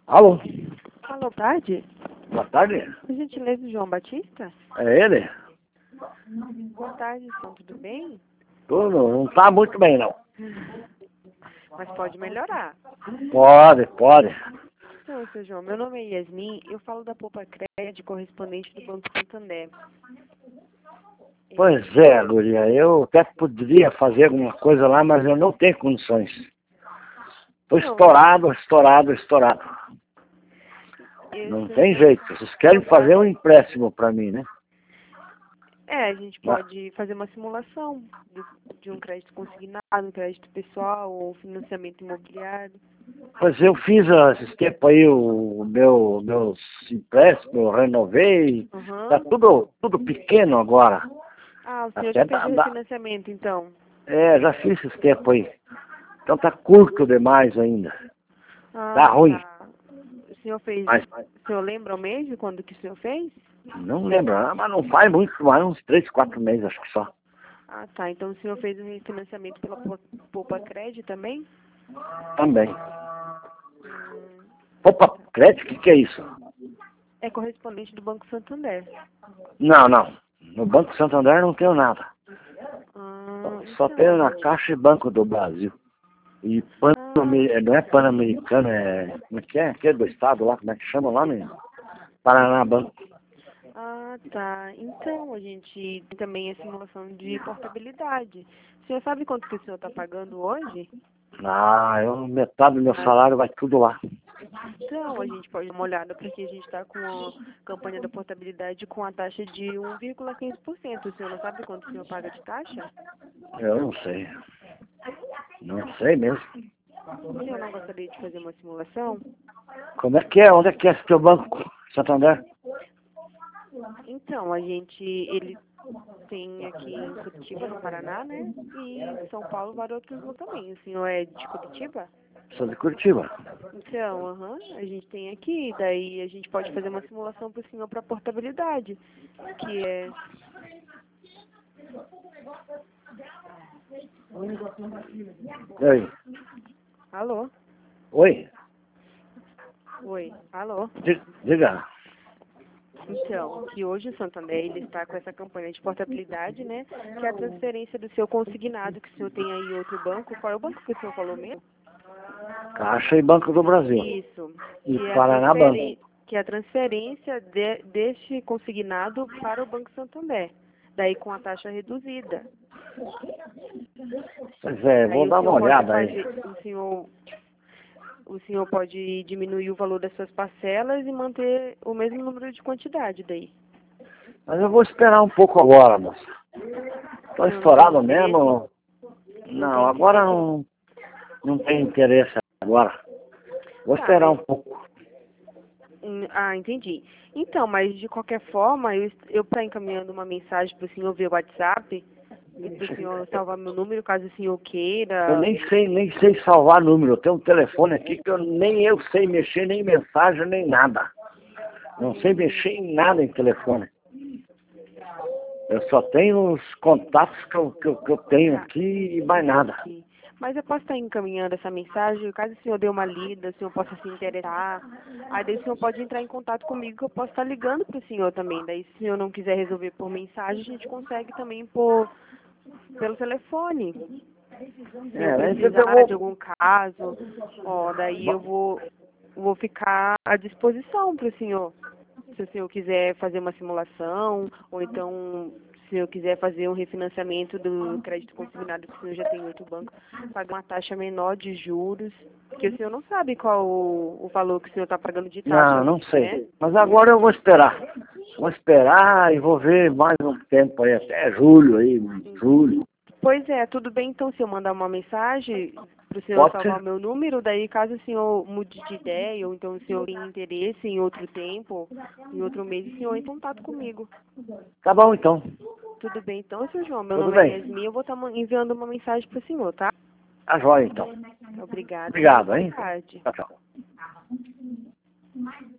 Alô? Alô, boa tarde. Boa tarde. Por gentileza, João Batista? É ele? Boa tarde, senhor. Tudo bem? Tudo, não tá muito bem, não. Mas pode melhorar. Pode. Então, seu João, meu nome é Yasmin, eu falo da Poupa Crédito, correspondente do Banco Santander. Pois é, guria, eu até poderia fazer alguma coisa lá, mas eu não tenho condições. Tô estourado. Não Seu tem João, jeito. Vocês querem fazer um empréstimo para mim, né? a gente pode fazer uma simulação de um crédito consignado, um crédito pessoal ou financiamento imobiliário. Pois eu fiz esses tempos aí meus empréstimos, eu renovei, tá Uhum. tudo pequeno agora. Ah, o senhor Até já fez o refinanciamento, então? já fiz esses tempos aí. Então tá curto demais ainda. Tá Ah, ruim. tá. O senhor fez... Mas O senhor lembra o mês de quando que o senhor fez? não lembro, mas não faz muito, mais uns 3, 4 meses, acho que só. Ah, tá. Então o senhor fez o refinanciamento pela Poupa Crédito também? Também. Hum, Opa, crédito, o que é isso? É correspondente do Banco Santander. Não. No Banco Santander não tenho nada. Só Então, tenho na Caixa e Banco do Brasil. E não é Pan-Americano, como é que é? Aquele do estado lá, como é que chama lá, menino? Paraná Banco. Tá. Então, a gente tem também a simulação de portabilidade. O senhor sabe quanto que o senhor está pagando hoje? Metade do meu salário vai tudo lá. Então, a gente pode dar uma olhada, porque a gente está com a campanha da portabilidade com a taxa de 1,15%. O senhor não sabe quanto o senhor paga de taxa? Eu não sei. Não sei mesmo. O senhor não gostaria de fazer uma simulação? Como é que é? Onde é que é esse teu banco, Santander? Então, ele tem aqui em Curitiba, no Paraná, né? E em São Paulo, Varotuba também. O senhor é de Curitiba? Sou de Curitiba. Então, a gente tem aqui, daí a gente pode fazer uma simulação para o senhor para portabilidade, que é... Oi. Alô? Oi? Oi, alô? Diga. Então, que hoje o Santander ele está com essa campanha de portabilidade, né? Que é a transferência do seu consignado que o senhor tem aí em outro banco. Qual é o banco que o senhor falou mesmo? Caixa e Banco do Brasil. Isso. E Que é a Paraná Banco. transferência deste consignado para o Banco Santander. Daí com a taxa reduzida. Pois é, vou Aí o dar uma senhor pode olhada aí. fazer, o senhor pode diminuir o valor das suas parcelas e manter o mesmo número de quantidade daí. Mas eu vou esperar um pouco agora, moça. Tô O senhor não tem estourado interesse? mesmo. Não Não, tem agora interesse? não tem interesse agora. Vou Tá, esperar um pouco. entendi. Então, mas de qualquer forma, eu estou encaminhando uma mensagem para o senhor via WhatsApp e para o senhor salvar meu número, caso o senhor Eu queira. nem sei salvar número. Eu tenho um telefone aqui que nem eu sei mexer, nem mensagem, nem nada. Não sei mexer em nada em telefone. Eu só tenho os contatos que eu tenho Tá, aqui e mais nada. entendi. Mas eu posso estar encaminhando essa mensagem, caso o senhor dê uma lida, o senhor possa se interessar. Aí daí o senhor pode entrar em contato comigo, que eu posso estar ligando para o senhor também. Daí se o senhor não quiser resolver por mensagem, a gente consegue também pelo telefone. Se eu Mas eu precisar de vou. algum caso, daí eu vou ficar à disposição para o senhor. Se o senhor quiser fazer uma simulação, ou então se o senhor quiser fazer um refinanciamento do crédito consignado que o senhor já tem em outro banco, pagar uma taxa menor de juros, porque o senhor não sabe qual o valor que o senhor está pagando de taxa Não hoje, né? sei. Mas agora eu vou esperar. Vou esperar e vou ver mais um tempo aí, até julho aí, julho. Pois é, tudo bem então se eu mandar uma mensagem para o senhor Pode salvar ser? o meu número, daí caso o senhor mude de ideia, ou então o senhor tenha interesse em outro tempo, em outro mês, o senhor entra em contato comigo. Tá bom então. Tudo bem então, seu João? Meu Tudo nome é bem. Yasmin, eu vou estar enviando uma mensagem para o senhor, tá? Tá jóia então. Obrigada, uma Obrigado, boa hein? tarde. Tchau, tchau.